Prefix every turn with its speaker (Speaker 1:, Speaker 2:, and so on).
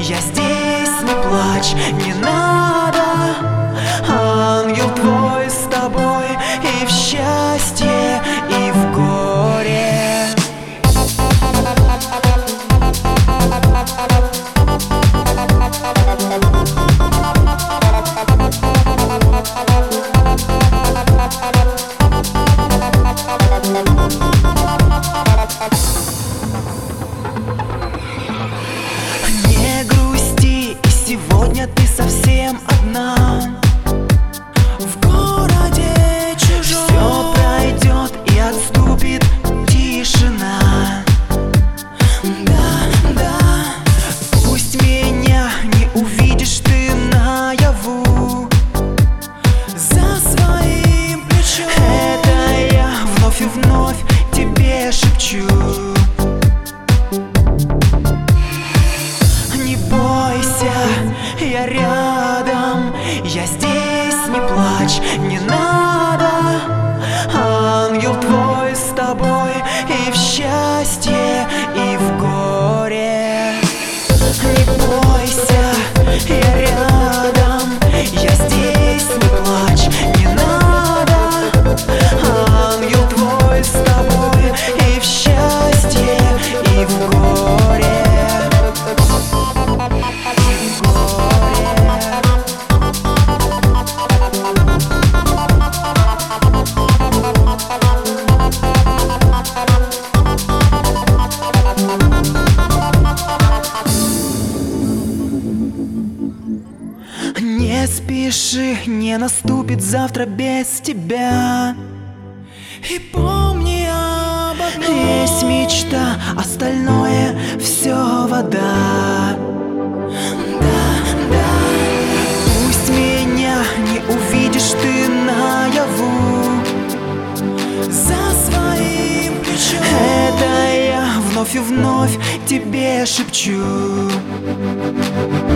Speaker 1: я здесь, не плачь, не надо. Ангел твой с тобой и в счастье, и в горе. Не грусти, и сегодня ты совсем одна. В городе чужом все пройдет и отступит тишина. Да, да, пусть меня не увидишь ты наяву. За своим плечом это я вновь и вновь тебе шепчу. Не бойся, я рядом, я здесь, не плачь, не надо. Ангел твой с тобой и в счастье, и в горе. Не бойся, я рядом, я здесь, не плачь, не надо. Ангел твой с тобой и в счастье, и в горе. Не спеши, не наступит завтра без тебя. И помни об одном: есть мечта, остальное все вода. Да, да, пусть меня не увидишь ты наяву. За своим плечом это я вновь и вновь тебе шепчу.